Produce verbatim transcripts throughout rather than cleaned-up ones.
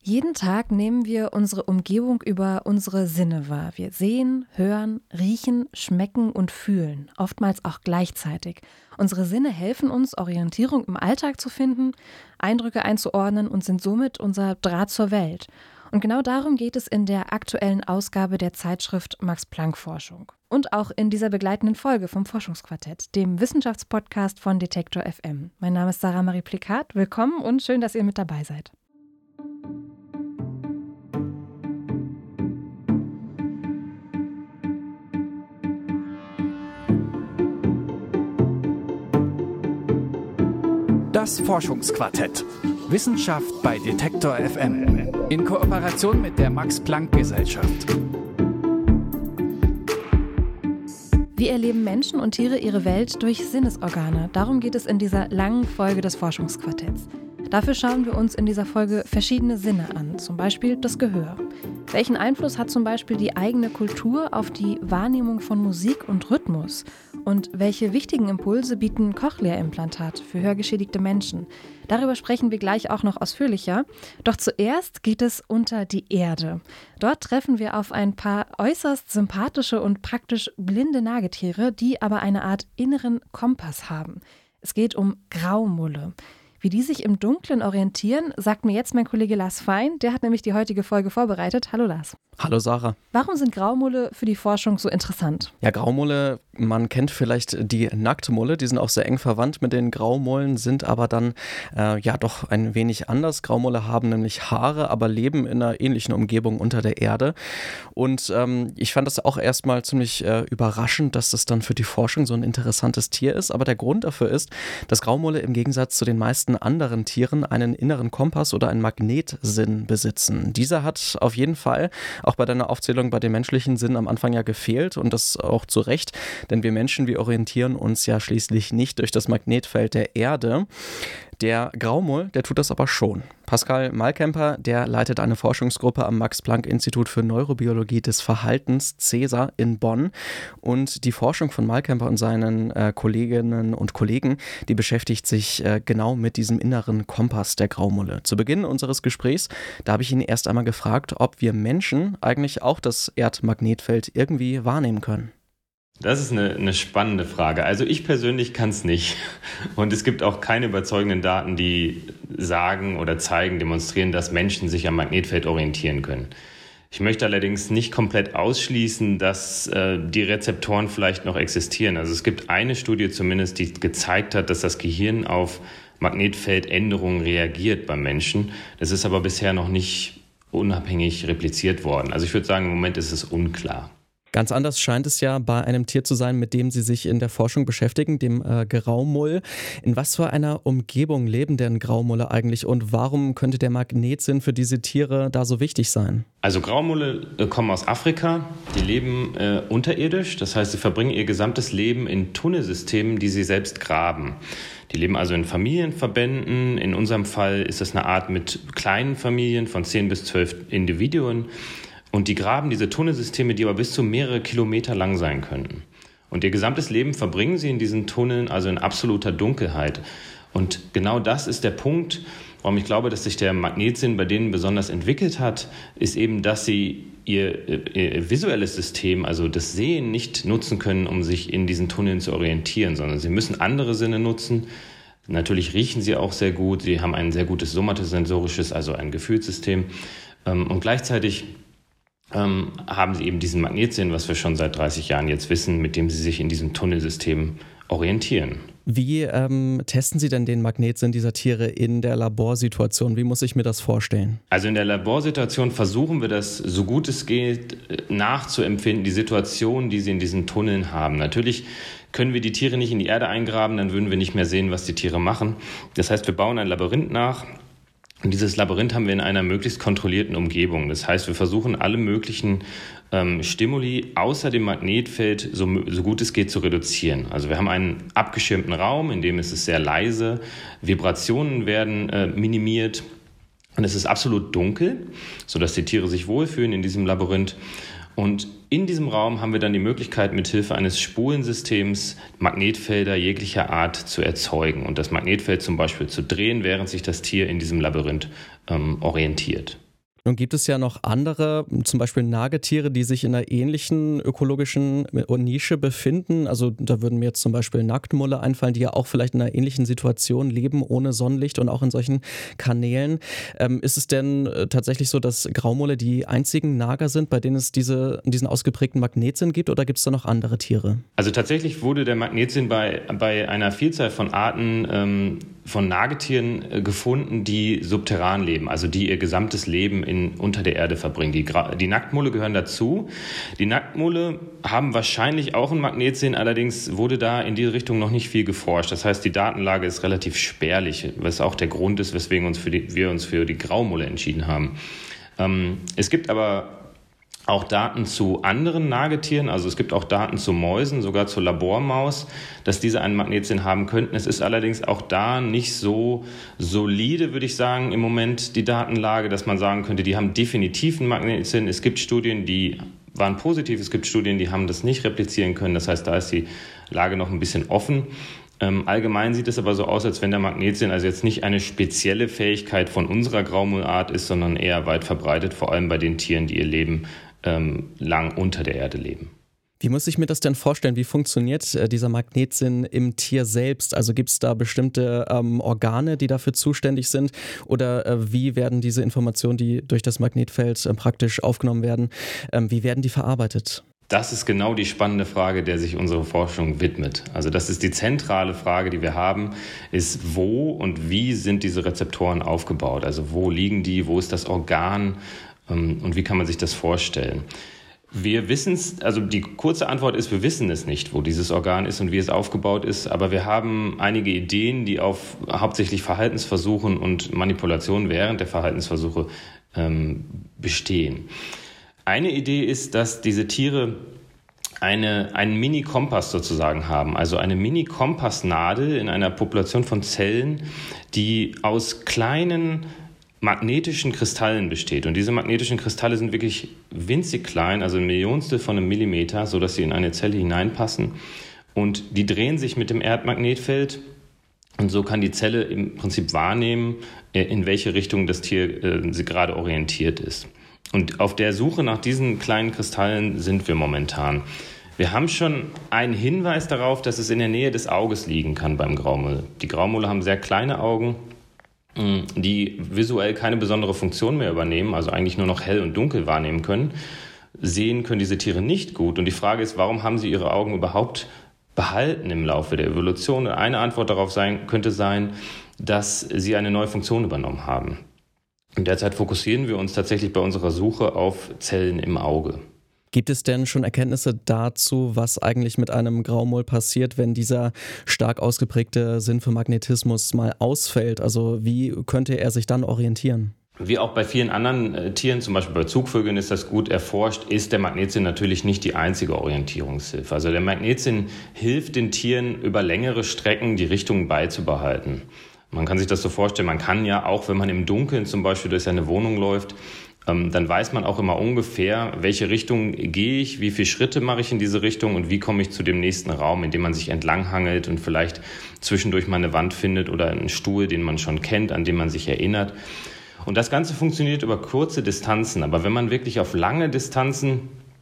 Jeden Tag nehmen wir unsere Umgebung über unsere Sinne wahr. Wir sehen, hören, riechen, schmecken und fühlen, oftmals auch gleichzeitig. Unsere Sinne helfen uns, Orientierung im Alltag zu finden, Eindrücke einzuordnen und sind somit unser Draht zur Welt. Und genau darum geht es in der aktuellen Ausgabe der Zeitschrift Max-Planck-Forschung. Und auch in dieser begleitenden Folge vom Forschungsquartett, dem Wissenschaftspodcast von Detektor F M. Mein Name ist Sarah Marie Plikat. Willkommen und schön, dass ihr mit dabei seid. Das Forschungsquartett. Wissenschaft bei Detektor F M. In Kooperation mit der Max-Planck-Gesellschaft. Wie erleben Menschen und Tiere ihre Welt durch Sinnesorgane? Darum geht es in dieser langen Folge des Forschungsquartetts. Dafür schauen wir uns in dieser Folge verschiedene Sinne an, zum Beispiel das Gehör. Welchen Einfluss hat zum Beispiel die eigene Kultur auf die Wahrnehmung von Musik und Rhythmus? Und welche wichtigen Impulse bieten Cochlea-Implantate für hörgeschädigte Menschen? Darüber sprechen wir gleich auch noch ausführlicher. Doch zuerst geht es unter die Erde. Dort treffen wir auf ein paar äußerst sympathische und praktisch blinde Nagetiere, die aber eine Art inneren Kompass haben. Es geht um Graumulle. Wie die sich im Dunkeln orientieren, sagt mir jetzt mein Kollege Lars Fein. Der hat nämlich die heutige Folge vorbereitet. Hallo Lars. Hallo Sarah. Warum sind Graumulle für die Forschung so interessant? Ja, Graumulle, man kennt vielleicht die Nacktmulle, die sind auch sehr eng verwandt mit den Graumullen, sind aber dann äh, ja doch ein wenig anders. Graumulle haben nämlich Haare, aber leben in einer ähnlichen Umgebung unter der Erde. Und ähm, ich fand das auch erstmal ziemlich äh, überraschend, dass das dann für die Forschung so ein interessantes Tier ist. Aber der Grund dafür ist, dass Graumulle im Gegensatz zu den meisten anderen Tieren einen inneren Kompass oder einen Magnetsinn besitzen. Dieser hat auf jeden Fall auch bei deiner Aufzählung bei den menschlichen Sinnen am Anfang ja gefehlt und das auch zu Recht, denn wir Menschen, wir orientieren uns ja schließlich nicht durch das Magnetfeld der Erde. Der Graumull, der tut das aber schon. Pascal Malkemper, der leitet eine Forschungsgruppe am Max-Planck-Institut für Neurobiologie des Verhaltens, CESA, in Bonn. Und die Forschung von Malkemper und seinen äh, Kolleginnen und Kollegen, die beschäftigt sich äh, genau mit diesem inneren Kompass der Graumulle. Zu Beginn unseres Gesprächs, da habe ich ihn erst einmal gefragt, ob wir Menschen eigentlich auch das Erdmagnetfeld irgendwie wahrnehmen können. Das ist eine, eine spannende Frage. Also ich persönlich kann es nicht. Und es gibt auch keine überzeugenden Daten, die sagen oder zeigen, demonstrieren, dass Menschen sich am Magnetfeld orientieren können. Ich möchte allerdings nicht komplett ausschließen, dass äh, die Rezeptoren vielleicht noch existieren. Also es gibt eine Studie zumindest, die gezeigt hat, dass das Gehirn auf Magnetfeldänderungen reagiert beim Menschen. Das ist aber bisher noch nicht unabhängig repliziert worden. Also ich würde sagen, im Moment ist es unklar. Ganz anders scheint es ja bei einem Tier zu sein, mit dem Sie sich in der Forschung beschäftigen, dem äh, Graumull. In was für einer Umgebung leben denn Graumulle eigentlich und warum könnte der Magnetsinn für diese Tiere da so wichtig sein? Also Graumulle äh, kommen aus Afrika, die leben äh, unterirdisch, das heißt, sie verbringen ihr gesamtes Leben in Tunnelsystemen, die sie selbst graben. Die leben also in Familienverbänden, in unserem Fall ist das eine Art mit kleinen Familien von zehn bis zwölf Individuen. Und die graben diese Tunnelsysteme, die aber bis zu mehrere Kilometer lang sein könnten. Und ihr gesamtes Leben verbringen sie in diesen Tunneln, also in absoluter Dunkelheit. Und genau das ist der Punkt, warum ich glaube, dass sich der Magnetsinn bei denen besonders entwickelt hat, ist eben, dass sie ihr, ihr visuelles System, also das Sehen, nicht nutzen können, um sich in diesen Tunneln zu orientieren, sondern sie müssen andere Sinne nutzen. Natürlich riechen sie auch sehr gut, sie haben ein sehr gutes somatosensorisches, also ein Gefühlssystem. Und gleichzeitig Ähm, haben sie eben diesen Magnetsinn, was wir schon seit dreißig Jahren jetzt wissen, mit dem sie sich in diesem Tunnelsystem orientieren. Wie ähm, testen Sie denn den Magnetsinn dieser Tiere in der Laborsituation? Wie muss ich mir das vorstellen? Also in der Laborsituation versuchen wir das, so gut es geht, nachzuempfinden, die Situation, die sie in diesen Tunneln haben. Natürlich können wir die Tiere nicht in die Erde eingraben, dann würden wir nicht mehr sehen, was die Tiere machen. Das heißt, wir bauen ein Labyrinth nach. Und dieses Labyrinth haben wir in einer möglichst kontrollierten Umgebung. Das heißt, wir versuchen alle möglichen ähm, Stimuli außer dem Magnetfeld so, so gut es geht zu reduzieren. Also wir haben einen abgeschirmten Raum, in dem ist es sehr leise, Vibrationen werden äh, minimiert und es ist absolut dunkel, sodass die Tiere sich wohlfühlen in diesem Labyrinth. Und in diesem Raum haben wir dann die Möglichkeit, mithilfe eines Spulensystems Magnetfelder jeglicher Art zu erzeugen und das Magnetfeld zum Beispiel zu drehen, während sich das Tier in diesem Labyrinth ähm, orientiert. Nun gibt es ja noch andere, zum Beispiel Nagetiere, die sich in einer ähnlichen ökologischen Nische befinden. Also da würden mir jetzt zum Beispiel Nacktmulle einfallen, die ja auch vielleicht in einer ähnlichen Situation leben, ohne Sonnenlicht und auch in solchen Kanälen. Ähm, ist es denn tatsächlich so, dass Graumulle die einzigen Nager sind, bei denen es diese, diesen ausgeprägten Magnetsinn gibt, oder gibt es da noch andere Tiere? Also tatsächlich wurde der Magnetsinn bei, bei einer Vielzahl von Arten ähm, von Nagetieren äh, gefunden, die subterran leben, also die ihr gesamtes Leben in, unter der Erde verbringen. Die, die Nacktmulle gehören dazu. Die Nacktmulle haben wahrscheinlich auch einen Magnetsinn, allerdings wurde da in diese Richtung noch nicht viel geforscht. Das heißt, die Datenlage ist relativ spärlich, was auch der Grund ist, weswegen uns für die, wir uns für die Graumulle entschieden haben. Ähm, es gibt aber auch Daten zu anderen Nagetieren, also es gibt auch Daten zu Mäusen, sogar zur Labormaus, dass diese einen Magnetsinn haben könnten. Es ist allerdings auch da nicht so solide, würde ich sagen, im Moment die Datenlage, dass man sagen könnte, die haben definitiv einen Magnetsinn. Es gibt Studien, die waren positiv, es gibt Studien, die haben das nicht replizieren können. Das heißt, da ist die Lage noch ein bisschen offen. Ähm, allgemein sieht es aber so aus, als wenn der Magnetsinn also jetzt nicht eine spezielle Fähigkeit von unserer Graumulleart ist, sondern eher weit verbreitet, vor allem bei den Tieren, die ihr Leben ähm, lang unter der Erde leben. Wie muss ich mir das denn vorstellen? Wie funktioniert äh, dieser Magnetsinn im Tier selbst? Also gibt es da bestimmte ähm, Organe, die dafür zuständig sind? Oder äh, wie werden diese Informationen, die durch das Magnetfeld äh, praktisch aufgenommen werden, ähm, wie werden die verarbeitet? Das ist genau die spannende Frage, der sich unsere Forschung widmet. Also das ist die zentrale Frage, die wir haben, ist, wo und wie sind diese Rezeptoren aufgebaut? Also wo liegen die, wo ist das Organ ähm, und wie kann man sich das vorstellen? Wir wissen es, also die kurze Antwort ist, wir wissen es nicht, wo dieses Organ ist und wie es aufgebaut ist, aber wir haben einige Ideen, die auf hauptsächlich Verhaltensversuchen und Manipulationen während der Verhaltensversuche ähm, bestehen. Eine Idee ist, dass diese Tiere eine, einen Mini-Kompass sozusagen haben, also eine Mini-Kompassnadel in einer Population von Zellen, die aus kleinen magnetischen Kristallen besteht. Und diese magnetischen Kristalle sind wirklich winzig klein, also ein Millionstel von einem Millimeter, sodass sie in eine Zelle hineinpassen. Und die drehen sich mit dem Erdmagnetfeld. Und so kann die Zelle im Prinzip wahrnehmen, in welche Richtung das Tier äh, sie gerade orientiert ist. Und auf der Suche nach diesen kleinen Kristallen sind wir momentan. Wir haben schon einen Hinweis darauf, dass es in der Nähe des Auges liegen kann beim Graumulle. Die Graumulle haben sehr kleine Augen, die visuell keine besondere Funktion mehr übernehmen, also eigentlich nur noch hell und dunkel wahrnehmen können. Sehen können diese Tiere nicht gut. Und die Frage ist, warum haben sie ihre Augen überhaupt behalten im Laufe der Evolution? Eine Antwort darauf sein, könnte sein, dass sie eine neue Funktion übernommen haben. Und derzeit fokussieren wir uns tatsächlich bei unserer Suche auf Zellen im Auge. Gibt es denn schon Erkenntnisse dazu, was eigentlich mit einem Graumull passiert, wenn dieser stark ausgeprägte Sinn für Magnetismus mal ausfällt? Also wie könnte er sich dann orientieren? Wie auch bei vielen anderen äh, Tieren, zum Beispiel bei Zugvögeln ist das gut erforscht, ist der Magnetsinn natürlich nicht die einzige Orientierungshilfe. Also der Magnetsinn hilft den Tieren über längere Strecken die Richtung beizubehalten. Man kann sich das so vorstellen, man kann ja auch, wenn man im Dunkeln zum Beispiel durch seine Wohnung läuft, ähm, dann weiß man auch immer ungefähr, welche Richtung gehe ich, wie viele Schritte mache ich in diese Richtung und wie komme ich zu dem nächsten Raum, in dem man sich entlanghangelt und vielleicht zwischendurch mal eine Wand findet oder einen Stuhl, den man schon kennt, an den man sich erinnert. Und das Ganze funktioniert über kurze Distanzen, aber wenn man wirklich auf lange Distanzen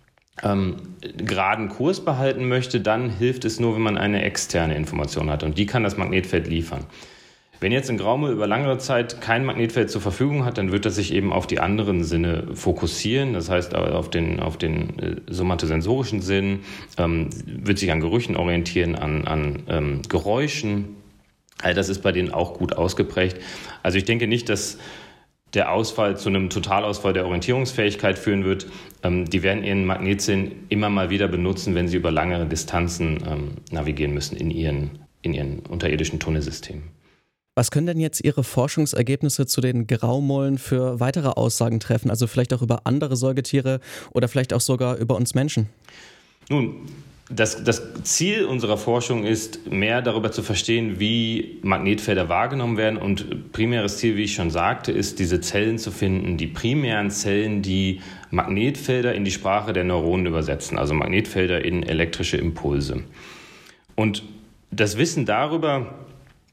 ähm, geraden Kurs behalten möchte, dann hilft es nur, wenn man eine externe Information hat und die kann das Magnetfeld liefern. Wenn jetzt ein Graumull über längere Zeit kein Magnetfeld zur Verfügung hat, dann wird er sich eben auf die anderen Sinne fokussieren. Das heißt, auf den, auf den somatosensorischen Sinn, ähm, wird sich an Gerüchen orientieren, an, an ähm, Geräuschen. All das ist bei denen auch gut ausgeprägt. Also ich denke nicht, dass der Ausfall zu einem Totalausfall der Orientierungsfähigkeit führen wird. Ähm, die werden ihren Magnetsinn immer mal wieder benutzen, wenn sie über langere Distanzen ähm, navigieren müssen in ihren, in ihren unterirdischen Tunnelsystemen. Was können denn jetzt Ihre Forschungsergebnisse zu den Graumollen für weitere Aussagen treffen? Also vielleicht auch über andere Säugetiere oder vielleicht auch sogar über uns Menschen? Nun, das, das Ziel unserer Forschung ist, mehr darüber zu verstehen, wie Magnetfelder wahrgenommen werden. Und primäres Ziel, wie ich schon sagte, ist, diese Zellen zu finden, die primären Zellen, die Magnetfelder in die Sprache der Neuronen übersetzen, also Magnetfelder in elektrische Impulse. Und das Wissen darüber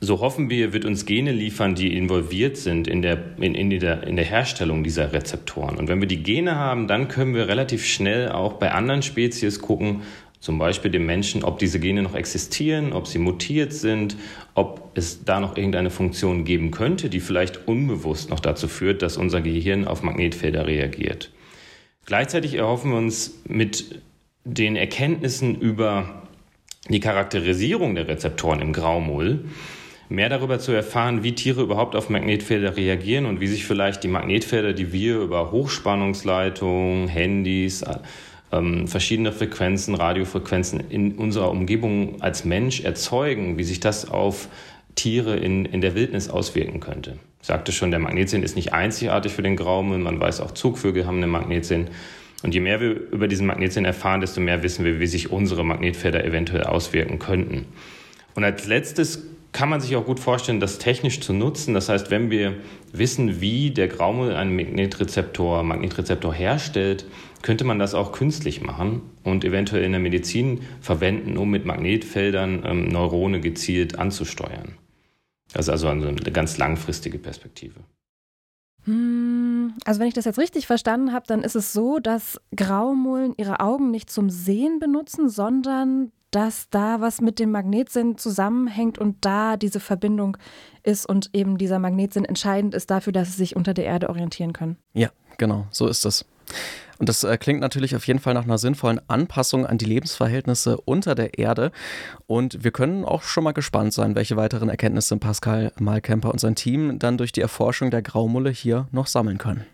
So hoffen wir, wird uns Gene liefern, die involviert sind in der, in, in, der, in der Herstellung dieser Rezeptoren. Und wenn wir die Gene haben, dann können wir relativ schnell auch bei anderen Spezies gucken, zum Beispiel dem Menschen, ob diese Gene noch existieren, ob sie mutiert sind, ob es da noch irgendeine Funktion geben könnte, die vielleicht unbewusst noch dazu führt, dass unser Gehirn auf Magnetfelder reagiert. Gleichzeitig erhoffen wir uns mit den Erkenntnissen über die Charakterisierung der Rezeptoren im Graumoll mehr darüber zu erfahren, wie Tiere überhaupt auf Magnetfelder reagieren und wie sich vielleicht die Magnetfelder, die wir über Hochspannungsleitungen, Handys, ähm, verschiedene Frequenzen, Radiofrequenzen in unserer Umgebung als Mensch erzeugen, wie sich das auf Tiere in, in der Wildnis auswirken könnte. Ich sagte schon, der Magnetsinn ist nicht einzigartig für den Graumoll, man weiß auch, Zugvögel haben einen Magnetsinn. Und je mehr wir über diesen Magnetsinn erfahren, desto mehr wissen wir, wie sich unsere Magnetfelder eventuell auswirken könnten. Und als letztes kann man sich auch gut vorstellen, das technisch zu nutzen. Das heißt, wenn wir wissen, wie der Graumoll einen Magnetrezeptor, Magnetrezeptor herstellt, könnte man das auch künstlich machen und eventuell in der Medizin verwenden, um mit Magnetfeldern ähm, Neurone gezielt anzusteuern. Das ist also eine ganz langfristige Perspektive. Also wenn ich das jetzt richtig verstanden habe, dann ist es so, dass Graumollen ihre Augen nicht zum Sehen benutzen, sondern dass da was mit dem Magnetsinn zusammenhängt und da diese Verbindung ist und eben dieser Magnetsinn entscheidend ist dafür, dass sie sich unter der Erde orientieren können. Ja, genau, so ist es. Und das äh, klingt natürlich auf jeden Fall nach einer sinnvollen Anpassung an die Lebensverhältnisse unter der Erde. Und wir können auch schon mal gespannt sein, welche weiteren Erkenntnisse Pascal Malkemper und sein Team dann durch die Erforschung der Graumolle hier noch sammeln können.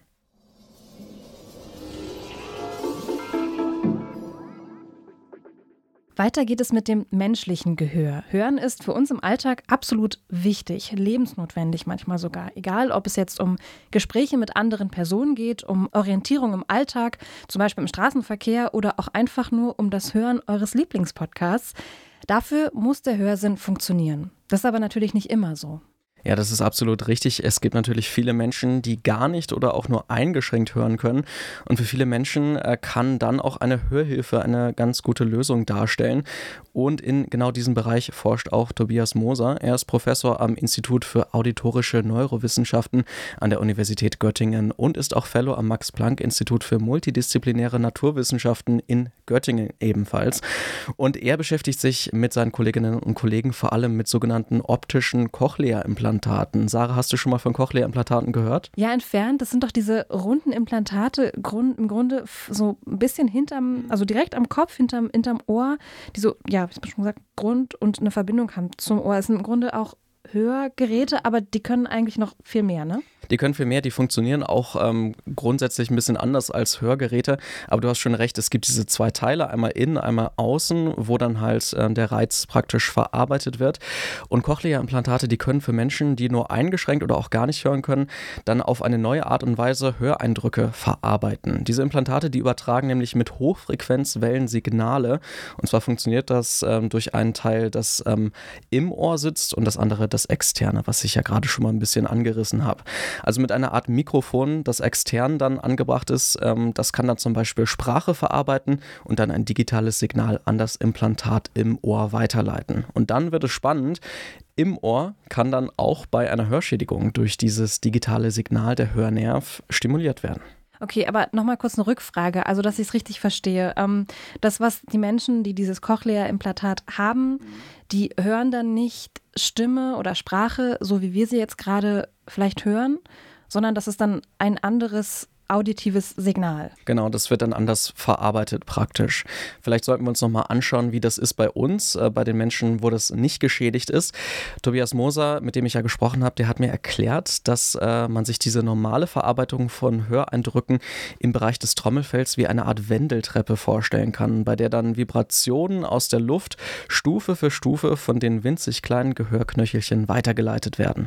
Weiter geht es mit dem menschlichen Gehör. Hören ist für uns im Alltag absolut wichtig, lebensnotwendig manchmal sogar. Egal, ob es jetzt um Gespräche mit anderen Personen geht, um Orientierung im Alltag, zum Beispiel im Straßenverkehr oder auch einfach nur um das Hören eures Lieblingspodcasts. Dafür muss der Hörsinn funktionieren. Das ist aber natürlich nicht immer so. Ja, das ist absolut richtig. Es gibt natürlich viele Menschen, die gar nicht oder auch nur eingeschränkt hören können. Und für viele Menschen äh, kann dann auch eine Hörhilfe eine ganz gute Lösung darstellen. Und in genau diesem Bereich forscht auch Tobias Moser. Er ist Professor am Institut für auditorische Neurowissenschaften an der Universität Göttingen und ist auch Fellow am Max-Planck-Institut für multidisziplinäre Naturwissenschaften in Göttingen ebenfalls. Und er beschäftigt sich mit seinen Kolleginnen und Kollegen vor allem mit sogenannten optischen Cochlea-Implantaten. Sarah, hast du schon mal von Cochlea-Implantaten gehört? Ja, entfernt. Das sind doch diese runden Implantate, im Grunde so ein bisschen hinterm, also direkt am Kopf, hinterm, hinterm Ohr, die so, ja, ich habe schon gesagt, Grund und eine Verbindung haben zum Ohr. Es sind im Grunde auch Hörgeräte, aber die können eigentlich noch viel mehr, ne? Die können viel mehr, die funktionieren auch ähm, grundsätzlich ein bisschen anders als Hörgeräte, aber du hast schon recht, es gibt diese zwei Teile, einmal innen, einmal außen, wo dann halt äh, der Reiz praktisch verarbeitet wird. Und Cochlea-Implantate, die können für Menschen, die nur eingeschränkt oder auch gar nicht hören können, dann auf eine neue Art und Weise Höreindrücke verarbeiten. Diese Implantate, die übertragen nämlich mit Hochfrequenzwellen Signale, und zwar funktioniert das ähm, durch einen Teil, das ähm, im Ohr sitzt und das andere das externe, was ich ja gerade schon mal ein bisschen angerissen habe. Also mit einer Art Mikrofon, das extern dann angebracht ist, ähm, das kann dann zum Beispiel Sprache verarbeiten und dann ein digitales Signal an das Implantat im Ohr weiterleiten. Und dann wird es spannend, im Ohr kann dann auch bei einer Hörschädigung durch dieses digitale Signal der Hörnerv stimuliert werden. Okay, aber nochmal kurz eine Rückfrage, also dass ich es richtig verstehe. Ähm, das, was die Menschen, die dieses Cochlea-Implantat haben, die hören dann nicht Stimme oder Sprache, so wie wir sie jetzt gerade vielleicht hören, sondern das ist dann ein anderes auditives Signal. Genau, das wird dann anders verarbeitet praktisch. Vielleicht sollten wir uns nochmal anschauen, wie das ist bei uns, äh, bei den Menschen, wo das nicht geschädigt ist. Tobias Moser, mit dem ich ja gesprochen habe, der hat mir erklärt, dass äh, man sich diese normale Verarbeitung von Höreindrücken im Bereich des Trommelfells wie eine Art Wendeltreppe vorstellen kann, bei der dann Vibrationen aus der Luft Stufe für Stufe von den winzig kleinen Gehörknöchelchen weitergeleitet werden.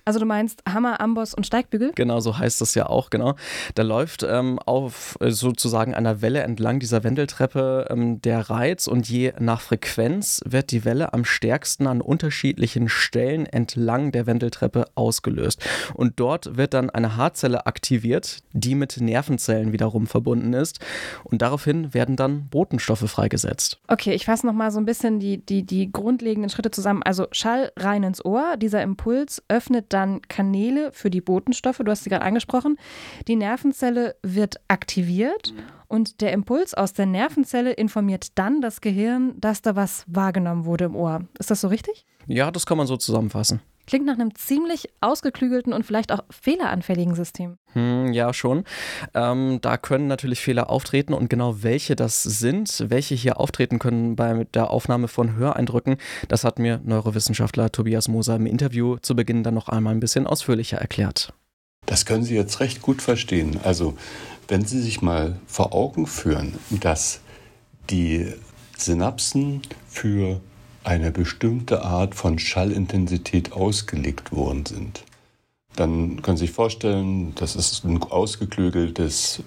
Also du meinst Hammer, Amboss und Steigbügel? Genau, so heißt das ja auch, genau. Da läuft ähm, auf äh, sozusagen einer Welle entlang dieser Wendeltreppe ähm, der Reiz und je nach Frequenz wird die Welle am stärksten an unterschiedlichen Stellen entlang der Wendeltreppe ausgelöst. Und dort wird dann eine Haarzelle aktiviert, die mit Nervenzellen wiederum verbunden ist. Und daraufhin werden dann Botenstoffe freigesetzt. Okay, ich fasse nochmal so ein bisschen die, die, die grundlegenden Schritte zusammen. Also Schall rein ins Ohr, dieser Impuls öffnet dann Kanäle für die Botenstoffe, du hast sie gerade angesprochen. Die Nervenzelle wird aktiviert und der Impuls aus der Nervenzelle informiert dann das Gehirn, dass da was wahrgenommen wurde im Ohr. Ist das so richtig? Ja, das kann man so zusammenfassen. Klingt nach einem ziemlich ausgeklügelten und vielleicht auch fehleranfälligen System. Hm, ja, schon. Ähm, da können natürlich Fehler auftreten und genau welche das sind, welche hier auftreten können bei der Aufnahme von Höreindrücken, das hat mir Neurowissenschaftler Tobias Moser im Interview zu Beginn dann noch einmal ein bisschen ausführlicher erklärt. Das können Sie jetzt recht gut verstehen. Also, wenn Sie sich mal vor Augen führen, dass die Synapsen für eine bestimmte Art von Schallintensität ausgelegt worden sind, dann können Sie sich vorstellen, das ist ein ausgeklügeltes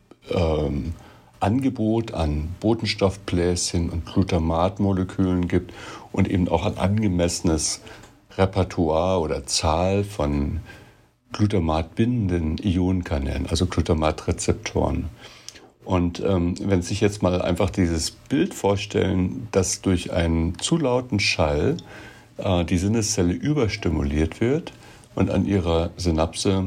ähm, Angebot an Botenstoffbläschen und Glutamatmolekülen gibt und eben auch ein angemessenes Repertoire oder Zahl von glutamatbindenden Ionenkanälen, also Glutamatrezeptoren. Und ähm, wenn Sie sich jetzt mal einfach dieses Bild vorstellen, dass durch einen zu lauten Schall äh, die Sinneszelle überstimuliert wird und an ihrer Synapse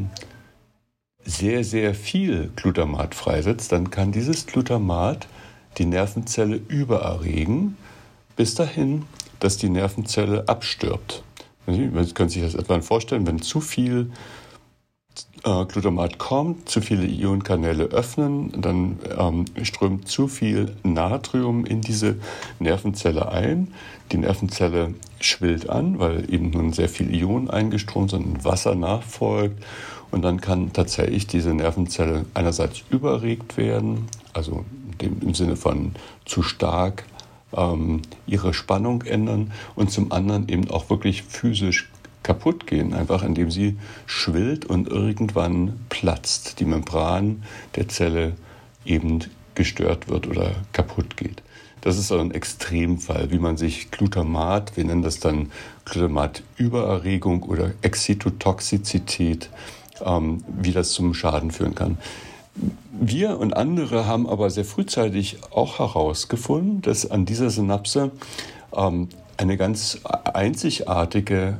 sehr, sehr viel Glutamat freisetzt, dann kann dieses Glutamat die Nervenzelle übererregen, bis dahin, dass die Nervenzelle abstirbt. Sie können sich das etwa vorstellen, wenn zu viel äh, Glutamat kommt, zu viele Ionenkanäle öffnen, dann ähm, strömt zu viel Natrium in diese Nervenzelle ein. Die Nervenzelle schwillt an, weil eben nun sehr viel Ionen eingeströmt sind und Wasser nachfolgt. Und dann kann tatsächlich diese Nervenzelle einerseits überregt werden, also dem, im Sinne von zu stark ähm, ihre Spannung ändern und zum anderen eben auch wirklich physisch kaputt gehen, einfach indem sie schwillt und irgendwann platzt, die Membran der Zelle eben gestört wird oder kaputt geht. Das ist so ein Extremfall, wie man sich Glutamat, wir nennen das dann Glutamatübererregung oder Excitotoxizität, ähm, wie das zum Schaden führen kann. Wir und andere haben aber sehr frühzeitig auch herausgefunden, dass an dieser Synapse ähm, eine ganz einzigartige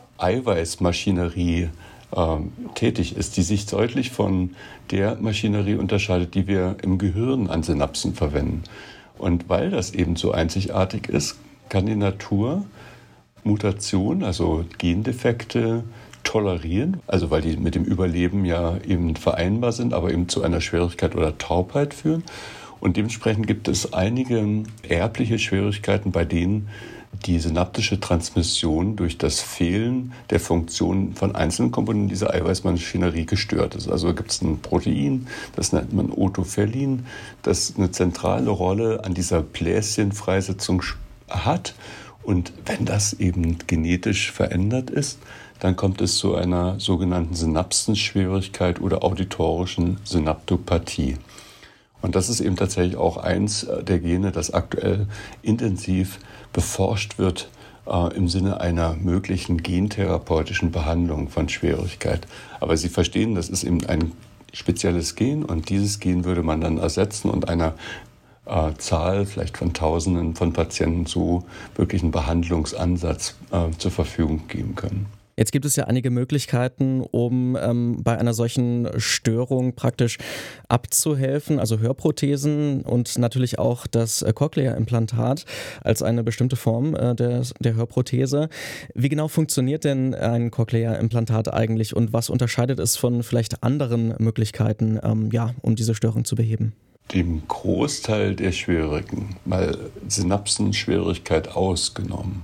Eiweißmaschinerie ähm, tätig ist, die sich deutlich von der Maschinerie unterscheidet, die wir im Gehirn an Synapsen verwenden. Und weil das eben so einzigartig ist, kann die Natur Mutationen, also Gendefekte, tolerieren, also weil die mit dem Überleben ja eben vereinbar sind, aber eben zu einer Schwierigkeit oder Taubheit führen. Und dementsprechend gibt es einige erbliche Schwierigkeiten, bei denen die synaptische Transmission durch das Fehlen der Funktion von einzelnen Komponenten dieser Eiweißmaschinerie gestört ist. Also gibt es ein Protein, das nennt man Otoferlin, das eine zentrale Rolle an dieser Bläschenfreisetzung hat. Und wenn das eben genetisch verändert ist, dann kommt es zu einer sogenannten Synapsenschwierigkeit oder auditorischen Synaptopathie. Und das ist eben tatsächlich auch eins der Gene, das aktuell intensiv beforscht wird äh, im Sinne einer möglichen gentherapeutischen Behandlung von Schwierigkeit. Aber Sie verstehen, das ist eben ein spezielles Gen und dieses Gen würde man dann ersetzen und einer äh, Zahl, vielleicht von Tausenden von Patienten so wirklich einen Behandlungsansatz äh, zur Verfügung geben können. Jetzt gibt es ja einige Möglichkeiten, um ähm, bei einer solchen Störung praktisch abzuhelfen, also Hörprothesen und natürlich auch das Cochlea-Implantat als eine bestimmte Form äh, der, der Hörprothese. Wie genau funktioniert denn ein Cochlea-Implantat eigentlich und was unterscheidet es von vielleicht anderen Möglichkeiten, ähm, ja, um diese Störung zu beheben? Dem Großteil der Schwierigen, mal Synapsenschwierigkeit ausgenommen,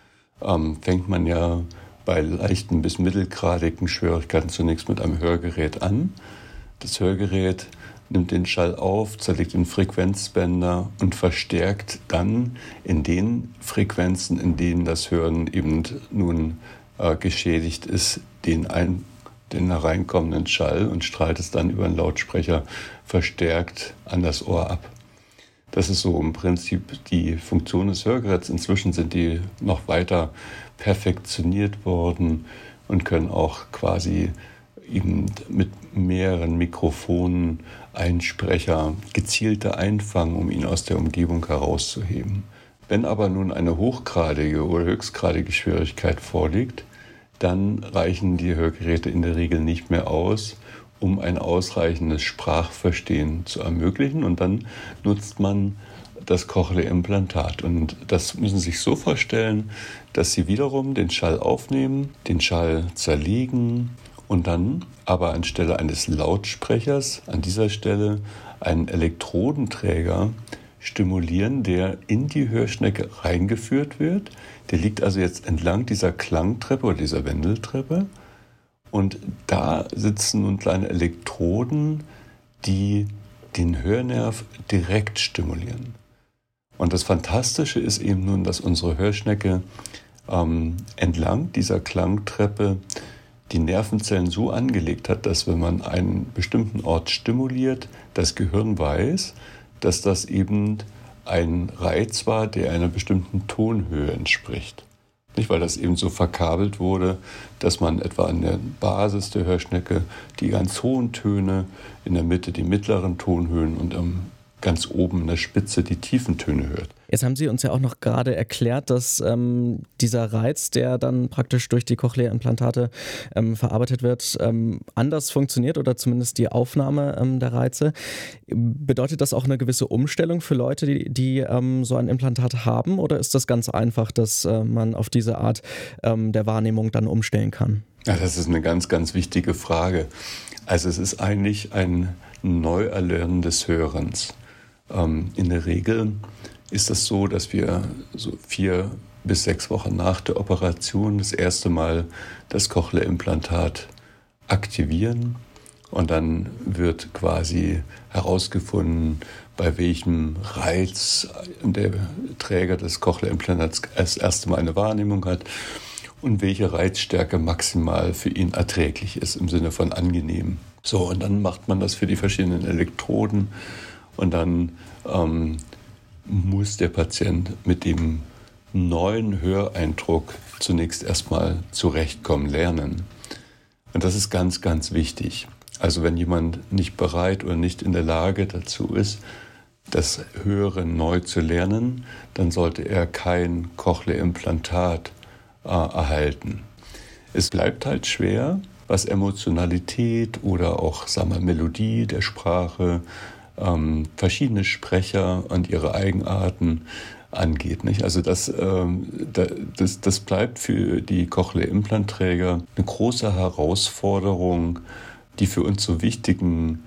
ähm, fängt man ja bei leichten bis mittelgradigen Schwierigkeiten zunächst mit einem Hörgerät an. Das Hörgerät nimmt den Schall auf, zerlegt in Frequenzbänder und verstärkt dann in den Frequenzen, in denen das Hören eben nun äh, geschädigt ist, den, ein, den hereinkommenden Schall und strahlt es dann über einen Lautsprecher verstärkt an das Ohr ab. Das ist so im Prinzip die Funktion des Hörgeräts. Inzwischen sind die noch weiter perfektioniert worden und können auch quasi eben mit mehreren Mikrofonen Einsprecher gezielter einfangen, um ihn aus der Umgebung herauszuheben. Wenn aber nun eine hochgradige oder höchstgradige Schwierigkeit vorliegt, dann reichen die Hörgeräte in der Regel nicht mehr aus, um ein ausreichendes Sprachverstehen zu ermöglichen. Und dann nutzt man das Cochlea-Implantat. Und das müssen Sie sich so vorstellen, dass Sie wiederum den Schall aufnehmen, den Schall zerlegen und dann aber anstelle eines Lautsprechers an dieser Stelle einen Elektrodenträger stimulieren, der in die Hörschnecke reingeführt wird. Der liegt also jetzt entlang dieser Klangtreppe oder dieser Wendeltreppe. Und da sitzen nun kleine Elektroden, die den Hörnerv direkt stimulieren. Und das Fantastische ist eben nun, dass unsere Hörschnecke ähm, entlang dieser Klangtreppe die Nervenzellen so angelegt hat, dass wenn man einen bestimmten Ort stimuliert, das Gehirn weiß, dass das eben ein Reiz war, der einer bestimmten Tonhöhe entspricht. Nicht, weil das eben so verkabelt wurde, dass man etwa an der Basis der Hörschnecke die ganz hohen Töne, in der Mitte die mittleren Tonhöhen und am ganz oben in der Spitze die tiefen Töne hört. Jetzt haben Sie uns ja auch noch gerade erklärt, dass ähm, dieser Reiz, der dann praktisch durch die Cochlea-Implantate ähm, verarbeitet wird, ähm, anders funktioniert oder zumindest die Aufnahme ähm, der Reize. Bedeutet das auch eine gewisse Umstellung für Leute, die, die ähm, so ein Implantat haben, oder ist das ganz einfach, dass äh, man auf diese Art ähm, der Wahrnehmung dann umstellen kann? Ja, das ist eine ganz, ganz wichtige Frage. Also es ist eigentlich ein Neuerlernen des Hörens. Ähm, in der Regel ist es so, dass wir so vier bis sechs Wochen nach der Operation das erste Mal das Cochlea-Implantat aktivieren und dann wird quasi herausgefunden, bei welchem Reiz der Träger des Cochlea-Implantats das erste Mal eine Wahrnehmung hat und welche Reizstärke maximal für ihn erträglich ist, im Sinne von angenehm. So, und dann macht man das für die verschiedenen Elektroden und dann ähm, muss der Patient mit dem neuen Höreindruck zunächst erstmal zurechtkommen lernen. Und das ist ganz, ganz wichtig. Also wenn jemand nicht bereit oder nicht in der Lage dazu ist, das Hören neu zu lernen, dann sollte er kein Cochlea-Implantat äh, erhalten. Es bleibt halt schwer, was Emotionalität oder auch, sagen wir, Melodie der Sprache, ähm, verschiedene Sprecher und ihre Eigenarten angeht. Nicht? Also das, ähm, das, das bleibt für die Cochlea-Implantträger eine große Herausforderung, die für uns so wichtigen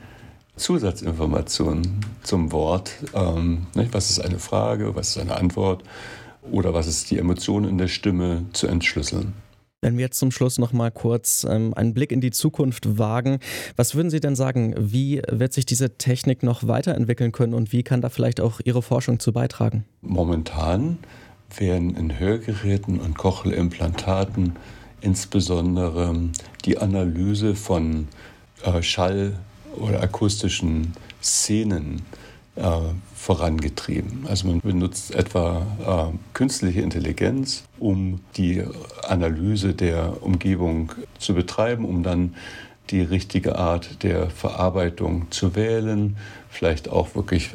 Zusatzinformationen zum Wort, ähm, nicht? Was ist eine Frage, was ist eine Antwort oder was ist die Emotion in der Stimme, zu entschlüsseln. Wenn wir jetzt zum Schluss noch mal kurz ähm, einen Blick in die Zukunft wagen, was würden Sie denn sagen, wie wird sich diese Technik noch weiterentwickeln können und wie kann da vielleicht auch Ihre Forschung zu beitragen? Momentan werden in Hörgeräten und Cochlea-Implantaten insbesondere die Analyse von äh, Schall- oder akustischen Szenen äh, vorangetrieben. Also man benutzt etwa äh, künstliche Intelligenz, um die Analyse der Umgebung zu betreiben, um dann die richtige Art der Verarbeitung zu wählen, vielleicht auch wirklich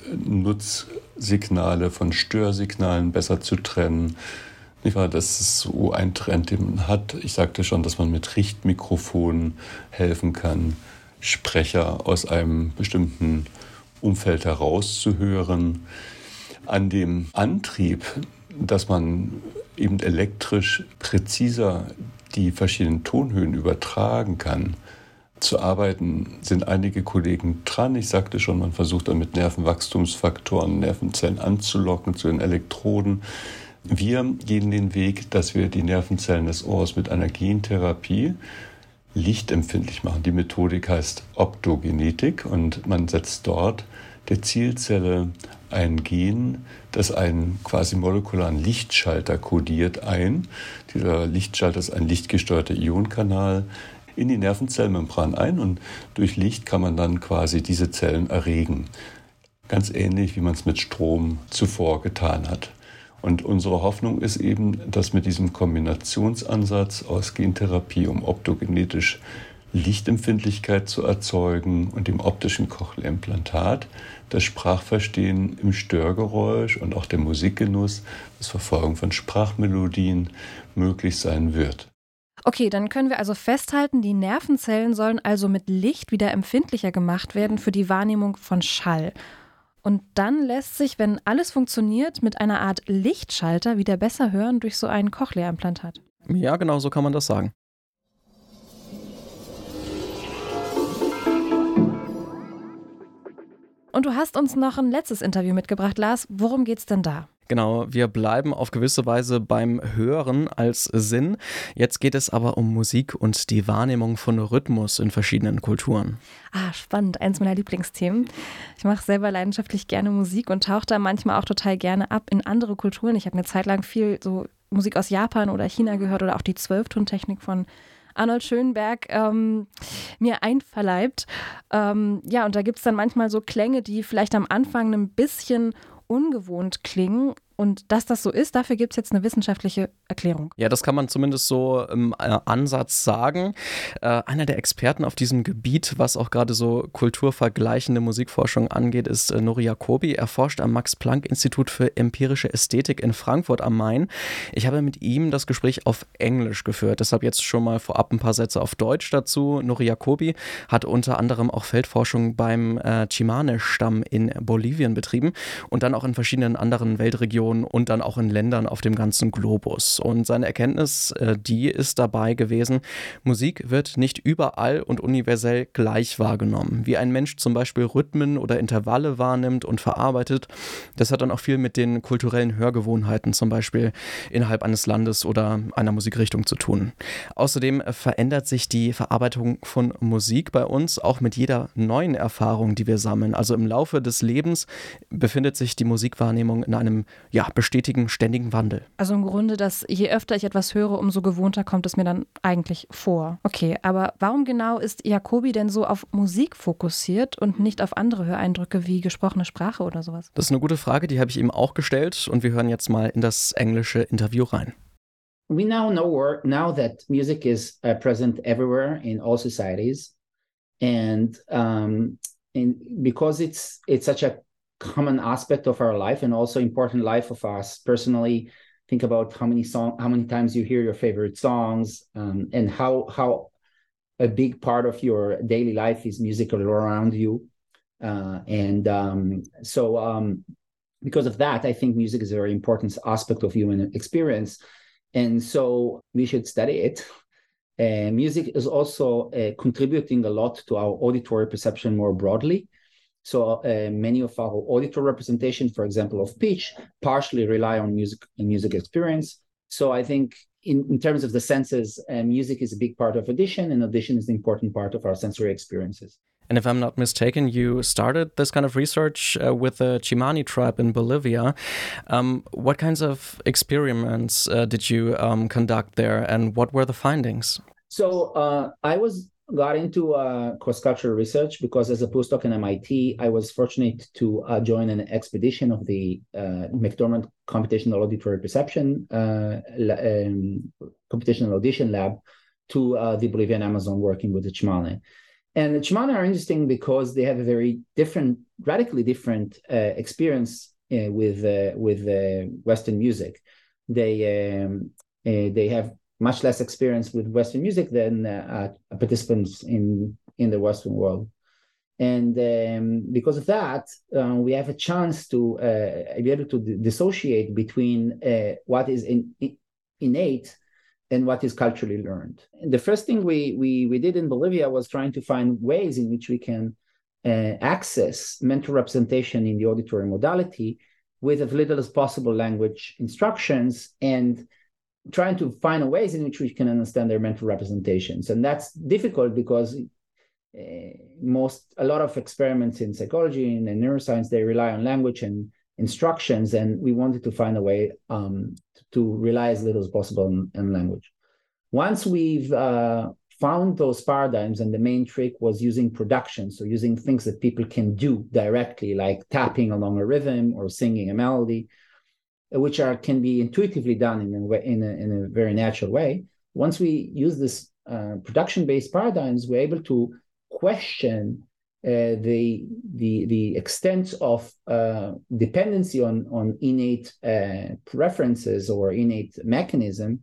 Nutzsignale von Störsignalen besser zu trennen. Das ist so ein Trend, den man hat. Ich sagte schon, dass man mit Richtmikrofonen helfen kann, Sprecher aus einem bestimmten Umfeld herauszuhören. An dem Antrieb, dass man eben elektrisch präziser die verschiedenen Tonhöhen übertragen kann, zu arbeiten, sind einige Kollegen dran. Ich sagte schon, man versucht dann mit Nervenwachstumsfaktoren Nervenzellen anzulocken zu den Elektroden. Wir gehen den Weg, dass wir die Nervenzellen des Ohrs mit einer Gentherapie lichtempfindlich machen. Die Methodik heißt Optogenetik und man setzt dort der Zielzelle ein Gen, das einen quasi molekularen Lichtschalter kodiert, ein. Dieser Lichtschalter ist ein lichtgesteuerter Ionenkanal in die Nervenzellmembran ein und durch Licht kann man dann quasi diese Zellen erregen. Ganz ähnlich, wie man es mit Strom zuvor getan hat. Und unsere Hoffnung ist eben, dass mit diesem Kombinationsansatz aus Gentherapie, um optogenetisch Lichtempfindlichkeit zu erzeugen und dem optischen Cochlea-Implantat, das Sprachverstehen im Störgeräusch und auch der Musikgenuss, das Verfolgen von Sprachmelodien möglich sein wird. Okay, dann können wir also festhalten, die Nervenzellen sollen also mit Licht wieder empfindlicher gemacht werden für die Wahrnehmung von Schall. Und dann lässt sich, wenn alles funktioniert, mit einer Art Lichtschalter wieder besser hören durch so ein Cochlea-Implantat. Ja, genau so kann man das sagen. Und du hast uns noch ein letztes Interview mitgebracht, Lars. Worum geht's denn da? Genau, wir bleiben auf gewisse Weise beim Hören als Sinn. Jetzt geht es aber um Musik und die Wahrnehmung von Rhythmus in verschiedenen Kulturen. Ah, spannend. Eins meiner Lieblingsthemen. Ich mache selber leidenschaftlich gerne Musik und tauche da manchmal auch total gerne ab in andere Kulturen. Ich habe eine Zeit lang viel so Musik aus Japan oder China gehört oder auch die Zwölftontechnik von Arnold Schönberg ähm, mir einverleibt. Ähm, ja, und da gibt es dann manchmal so Klänge, die vielleicht am Anfang ein bisschen ungewohnt klingen. Und dass das so ist, dafür gibt es jetzt eine wissenschaftliche Erklärung. Ja, das kann man zumindest so im äh, Ansatz sagen. Äh, einer der Experten auf diesem Gebiet, was auch gerade so kulturvergleichende Musikforschung angeht, ist äh, Nuri Jacobi. Er forscht am Max-Planck-Institut für empirische Ästhetik in Frankfurt am Main. Ich habe mit ihm das Gespräch auf Englisch geführt, deshalb jetzt schon mal vorab ein paar Sätze auf Deutsch dazu. Nuri Jacobi hat unter anderem auch Feldforschung beim äh, Chimane-Stamm in Bolivien betrieben und dann auch in verschiedenen anderen Weltregionen und dann auch in Ländern auf dem ganzen Globus. Und seine Erkenntnis, die ist dabei gewesen, Musik wird nicht überall und universell gleich wahrgenommen. Wie ein Mensch zum Beispiel Rhythmen oder Intervalle wahrnimmt und verarbeitet, das hat dann auch viel mit den kulturellen Hörgewohnheiten zum Beispiel innerhalb eines Landes oder einer Musikrichtung zu tun. Außerdem verändert sich die Verarbeitung von Musik bei uns auch mit jeder neuen Erfahrung, die wir sammeln. Also im Laufe des Lebens befindet sich die Musikwahrnehmung in einem ja, bestätigen ständigen Wandel. Also im Grunde, dass je öfter ich etwas höre, umso gewohnter kommt es mir dann eigentlich vor. Okay, aber warum genau ist Jacobi denn so auf Musik fokussiert und nicht auf andere Höreindrücke wie gesprochene Sprache oder sowas? Das ist eine gute Frage, die habe ich ihm auch gestellt und wir hören jetzt mal in das englische Interview rein. We now know now that music is uh, present everywhere in all societies, and um, and because it's it's such a common aspect of our life and also important life of us personally. Think about how many song, how many times you hear your favorite songs, um, and how how a big part of your daily life is musical around you. Uh, and um, so, um, because of that, I think music is a very important aspect of human experience, and so we should study it. Uh, music is also uh, contributing a lot to our auditory perception more broadly. So uh, many of our auditory representation, for example, of pitch, partially rely on music and music experience. So I think in, in terms of the senses, uh, music is a big part of audition, and audition is an important part of our sensory experiences. And if I'm not mistaken, you started this kind of research uh, with the Chimani tribe in Bolivia. Um, what kinds of experiments uh, did you um, conduct there, and what were the findings? So uh, I was got into uh, cross-cultural research because as a postdoc in M I T, I was fortunate to uh, join an expedition of the uh, McDermott Computational Auditory Perception uh, um, Computational Audition Lab to uh, the Bolivian Amazon working with the Chimane. And the Chimane are interesting because they have a very different, radically different uh, experience uh, with uh, with uh, Western music. They um, uh, they have much less experience with Western music than uh, participants in, in the Western world. And um, because of that, uh, we have a chance to uh, be able to d- dissociate between uh, what is in, in, innate and what is culturally learned. And the first thing we, we, we did in Bolivia was trying to find ways in which we can uh, access mental representation in the auditory modality with as little as possible language instructions, and trying to find ways in which we can understand their mental representations. And that's difficult because uh, most a lot of experiments in psychology and in neuroscience, they rely on language and instructions, and we wanted to find a way um, to rely as little as possible on, on language. Once we've uh, found those paradigms, and the main trick was using production, so using things that people can do directly, like tapping along a rhythm or singing a melody, which are can be intuitively done in a way, in a, in a very natural way. Once we use this uh, production-based paradigms, we're able to question uh, the the the extent of uh, dependency on on innate uh, preferences or innate mechanism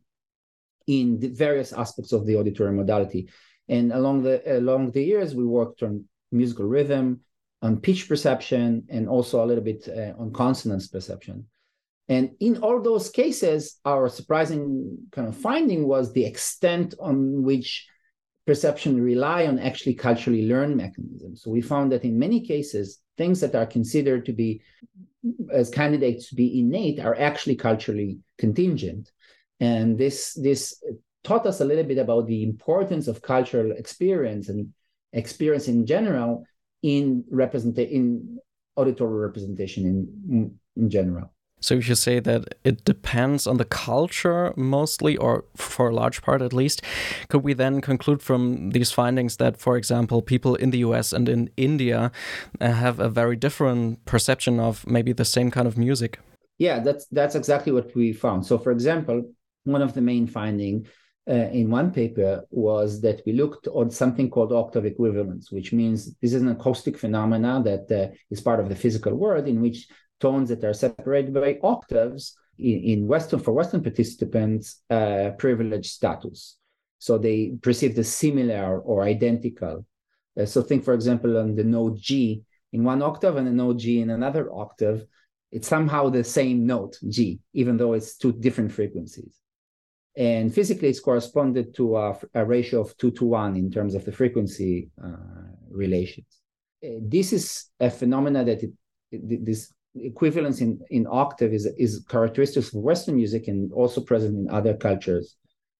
in the various aspects of the auditory modality. And along the along the years, we worked on musical rhythm, on pitch perception, and also a little bit uh, on consonance perception. And in all those cases, our surprising kind of finding was the extent on which perception rely on actually culturally learned mechanisms. So we found that in many cases, things that are considered to be as candidates to be innate are actually culturally contingent. And this, this taught us a little bit about the importance of cultural experience and experience in general in represent in auditory representation in, in general. So if you say that it depends on the culture mostly, or for a large part at least, could we then conclude from these findings that, for example, people in the U S and in India uh, have a very different perception of maybe the same kind of music? Yeah, that's that's exactly what we found. So, for example, one of the main findings uh, in one paper was that we looked on something called octave equivalence, which means this is an acoustic phenomena that uh, is part of the physical world, in which tones that are separated by octaves in, in Western, for Western participants, uh, privilege status. So they perceive as similar or identical. Uh, so think, for example, on the note G in one octave and a note G in another octave, it's somehow the same note, G, even though it's two different frequencies. And physically, it's corresponded to a, a ratio of two to one in terms of the frequency uh, relations. Uh, this is a phenomena that it, it, this equivalence in, in octave is, is characteristic of Western music and also present in other cultures,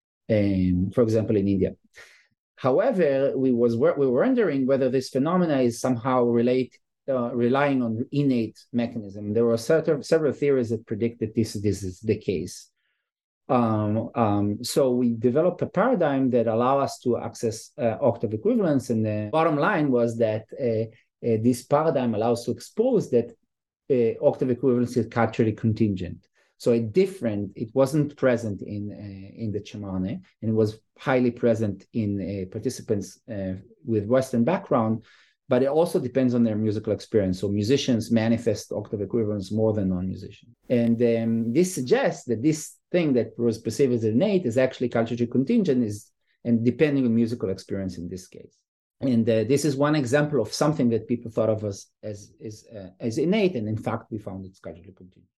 um, for example, in India. However, we, was, we were wondering whether this phenomena is somehow relate, uh, relying on innate mechanism. There were certain, several theories that predict that this, this is the case. Um, um, so we developed a paradigm that allow us to access uh, octave equivalence. And the bottom line was that uh, uh, this paradigm allows to expose that Uh, octave equivalence is culturally contingent. So a different, it wasn't present in uh, in the Tsimane, and it was highly present in uh, participants uh, with Western background, but it also depends on their musical experience. So musicians manifest octave equivalence more than non-musicians. And um, this suggests that this thing that was perceived as innate is actually culturally contingent, is and depending on musical experience in this case. And uh, this is one example of something that people thought of as as as, uh, as innate, and in fact, we found it's culturally contingent.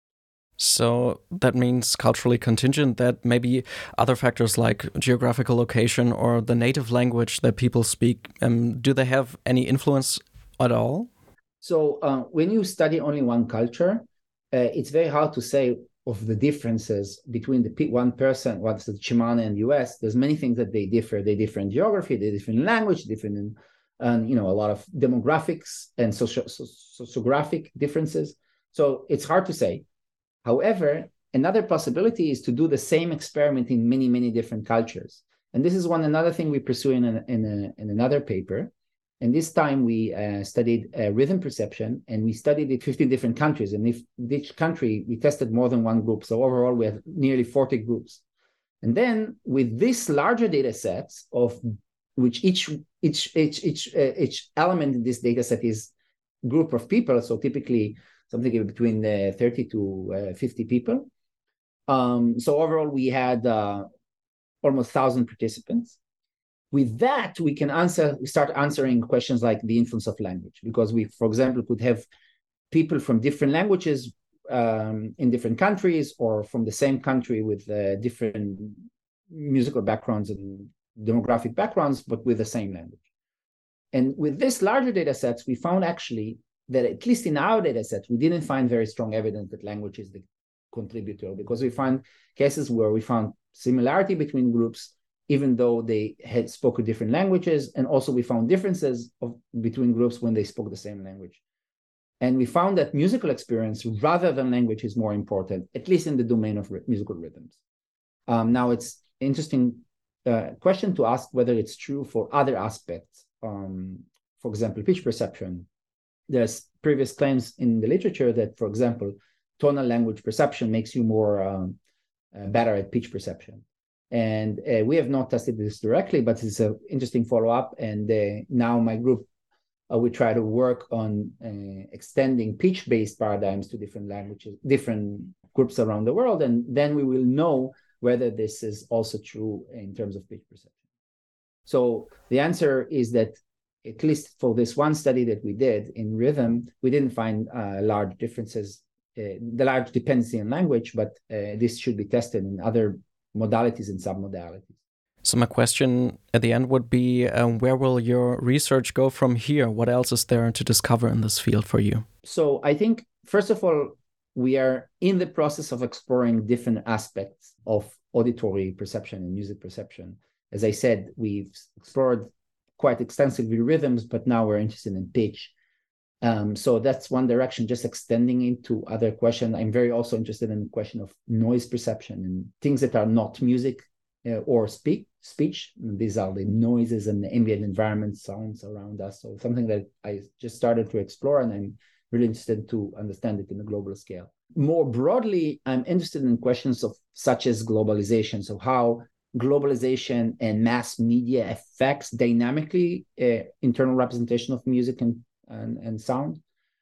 So that means culturally contingent, that maybe other factors like geographical location or the native language that people speak, um, do they have any influence at all? So uh, when you study only one culture, uh, it's very hard to say of the differences between the one person, what's the Tsimane and U S. There's many things that they differ. They differ in geography, they differ in language, different in, um, you know, a lot of demographics and socio- sociographic differences. So it's hard to say. However, another possibility is to do the same experiment in many, many different cultures. And this is one another thing we pursue in, a, in, a, in another paper. And this time we uh, studied uh, rhythm perception, and we studied it in fifteen different countries. And if each country, we tested more than one group. So overall, we have nearly forty groups. And then with this larger data sets of which each each each each uh, each element in this data set is group of people. So typically something between uh, thirty to uh, fifty people. Um, so overall, we had uh, almost one thousand participants. With that, we can answer, we start answering questions like the influence of language, because we, for example, could have people from different languages um, in different countries, or from the same country with uh, different musical backgrounds and demographic backgrounds, but with the same language. And with this larger data sets, we found actually that at least in our data sets, we didn't find very strong evidence that language is the contributor, because we find cases where we found similarity between groups even though they had spoken different languages. And also we found differences of, between groups when they spoke the same language. And we found that musical experience rather than language is more important, at least in the domain of r- musical rhythms. Um, now it's interesting uh, question to ask whether it's true for other aspects. Um, for example, pitch perception. There's previous claims in the literature that, for example, tonal language perception makes you more um, uh, better at pitch perception. And uh, we have not tested this directly, but it's an interesting follow-up. And uh, now my group, uh, we try to work on uh, extending pitch-based paradigms to different languages, different groups around the world. And then we will know whether this is also true in terms of pitch perception. So the answer is that, at least for this one study that we did in rhythm, we didn't find uh, large differences, uh, the large dependency in language, but uh, this should be tested in other modalities and submodalities. So my question at the end would be, uh, where will your research go from here? What else is there to discover in this field for you? So I think, first of all, we are in the process of exploring different aspects of auditory perception and music perception. As I said, we've explored quite extensively rhythms, but now we're interested in pitch. Um, so that's one direction, just extending into other questions. I'm very also interested in the question of noise perception and things that are not music uh, or speak, speech. And these are the noises and the ambient environment sounds around us. So something that I just started to explore, and I'm really interested to understand it in a global scale. More broadly, I'm interested in questions of such as globalization. So how globalization and mass media affects dynamically uh, internal representation of music and And, and sound.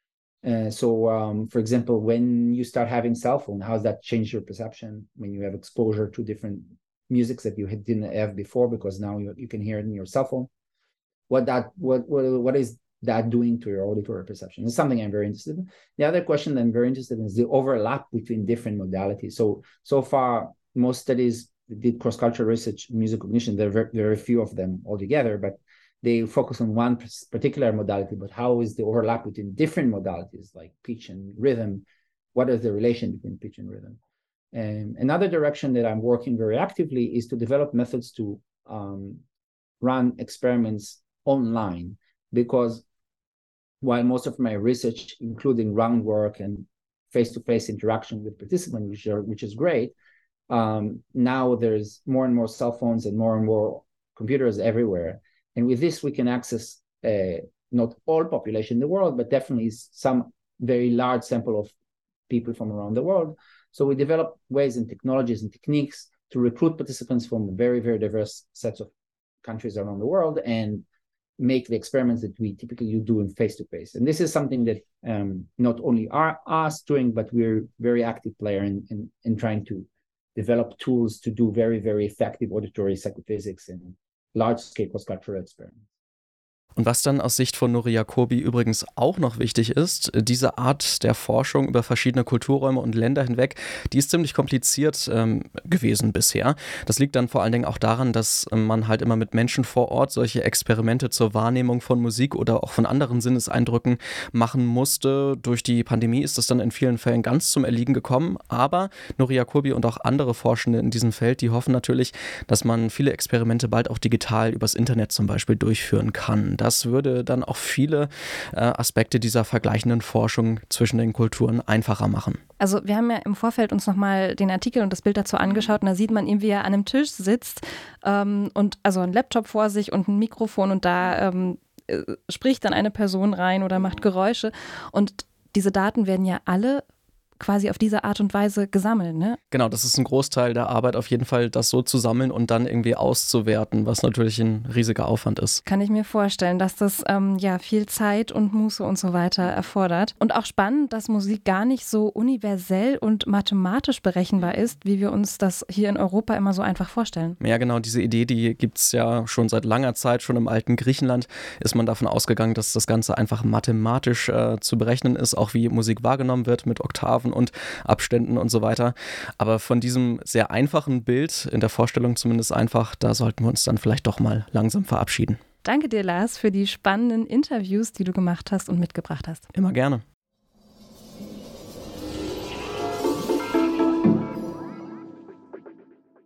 Uh, so, um, for example, when you start having cell phone, how does that change your perception when you have exposure to different musics that you had, didn't have before, because now you, you can hear it in your cell phone? What that what what what is that doing to your auditory perception? It's something I'm very interested in. The other question that I'm very interested in is the overlap between different modalities. So so far, most studies that did cross-cultural research in music cognition, there are very, very few of them altogether, but they focus on one particular modality, but how is the overlap between different modalities like pitch and rhythm? What is the relation between pitch and rhythm? And another direction that I'm working very actively is to develop methods to um, run experiments online, because while most of my research, including groundwork and face-to-face interaction with participants, which, are, which is great, um, now there's more and more cell phones and more and more computers everywhere. And with this, we can access uh, not all population in the world, but definitely some very large sample of people from around the world. So we develop ways and technologies and techniques to recruit participants from very, very diverse sets of countries around the world and make the experiments that we typically do in face-to-face. And this is something that um, not only are us doing, but we're very active player in, in, in trying to develop tools to do very, very effective auditory psychophysics and large-scale cross-cultural experiments. Und was dann aus Sicht von Nuri Jacobi übrigens auch noch wichtig ist, diese Art der Forschung über verschiedene Kulturräume und Länder hinweg, die ist ziemlich kompliziert ähm, gewesen bisher. Das liegt dann vor allen Dingen auch daran, dass man halt immer mit Menschen vor Ort solche Experimente zur Wahrnehmung von Musik oder auch von anderen Sinneseindrücken machen musste. Durch die Pandemie ist das dann in vielen Fällen ganz zum Erliegen gekommen, aber Nuri Jacobi und auch andere Forschende in diesem Feld, die hoffen natürlich, dass man viele Experimente bald auch digital übers Internet zum Beispiel durchführen kann. Das würde dann auch viele äh, Aspekte dieser vergleichenden Forschung zwischen den Kulturen einfacher machen. Also wir haben ja im Vorfeld uns nochmal den Artikel und das Bild dazu angeschaut und da sieht man ihn, wie er an einem Tisch sitzt ähm, und also ein Laptop vor sich und ein Mikrofon und da ähm, äh, spricht dann eine Person rein oder macht Geräusche und diese Daten werden ja alle quasi auf diese Art und Weise gesammelt, ne? Genau, das ist ein Großteil der Arbeit auf jeden Fall, das so zu sammeln und dann irgendwie auszuwerten, was natürlich ein riesiger Aufwand ist. Kann ich mir vorstellen, dass das ähm, ja viel Zeit und Muße und so weiter erfordert. Und auch spannend, dass Musik gar nicht so universell und mathematisch berechenbar ist, wie wir uns das hier in Europa immer so einfach vorstellen. Ja genau, diese Idee, die gibt es ja schon seit langer Zeit, schon im alten Griechenland ist man davon ausgegangen, dass das Ganze einfach mathematisch äh, zu berechnen ist, auch wie Musik wahrgenommen wird mit Oktaven und Abständen und so weiter. Aber von diesem sehr einfachen Bild, in der Vorstellung zumindest einfach, da sollten wir uns dann vielleicht doch mal langsam verabschieden. Danke dir, Lars, für die spannenden Interviews, die du gemacht hast und mitgebracht hast. Immer gerne.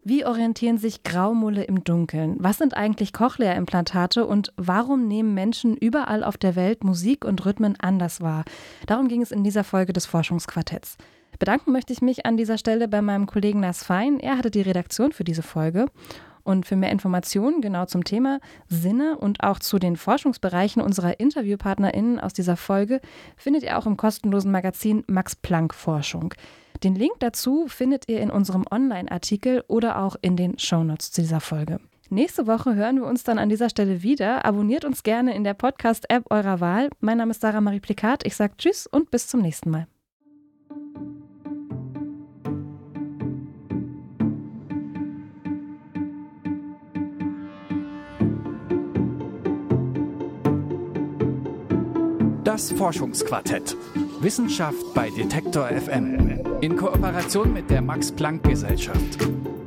Wie orientieren sich Graumulle im Dunkeln? Was sind eigentlich Cochlea-Implantate und warum nehmen Menschen überall auf der Welt Musik und Rhythmen anders wahr? Darum ging es in dieser Folge des Forschungsquartetts. Bedanken möchte ich mich an dieser Stelle bei meinem Kollegen Lars Fein. Er hatte die Redaktion für diese Folge. Und für mehr Informationen genau zum Thema Sinne und auch zu den Forschungsbereichen unserer InterviewpartnerInnen aus dieser Folge findet ihr auch im kostenlosen Magazin Max Planck Forschung. Den Link dazu findet ihr in unserem Online-Artikel oder auch in den Shownotes zu dieser Folge. Nächste Woche hören wir uns dann an dieser Stelle wieder. Abonniert uns gerne in der Podcast-App eurer Wahl. Mein Name ist Sarah Marie Plikat. Ich sage Tschüss und bis zum nächsten Mal. Das Forschungsquartett. Wissenschaft bei Detektor F M. In Kooperation mit der Max-Planck-Gesellschaft.